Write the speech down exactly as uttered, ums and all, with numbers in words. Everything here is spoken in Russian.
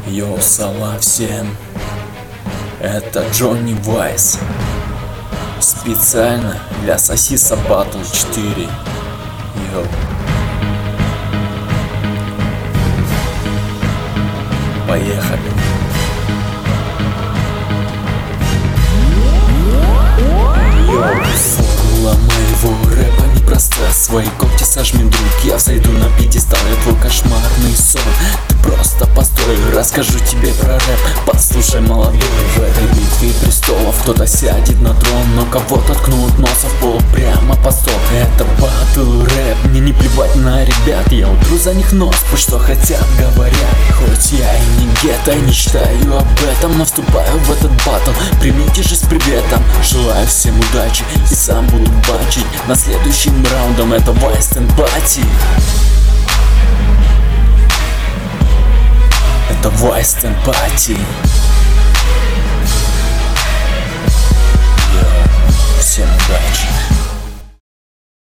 Йоу, салам всем, это Джонни Вайс. Специально для Сосиса Батл четыре. Йоу. Поехали. Йоу. Формула моего рэпа непроста. Свои когти сожми, друг, я взойду на пьедестал. Я твой кошмарный сон. Ты просто постой, расскажу тебе про рэп. Послушай, молодой, в этой битве престолов кто-то сядет на трон, но кого-то ткнут носом в пол прямо по стол. Это батл рэп, мне не плевать на ребят. Я утру за них нос, пусть что хотят говорят. Хоть я и не гетто, не мечтаю об этом, но вступаю в этот батл. Примите же с приветом, желаю всем удачи и сам буду бачить. На следующим раундом это Вайс Эмпати. Это Вайс Эмпати.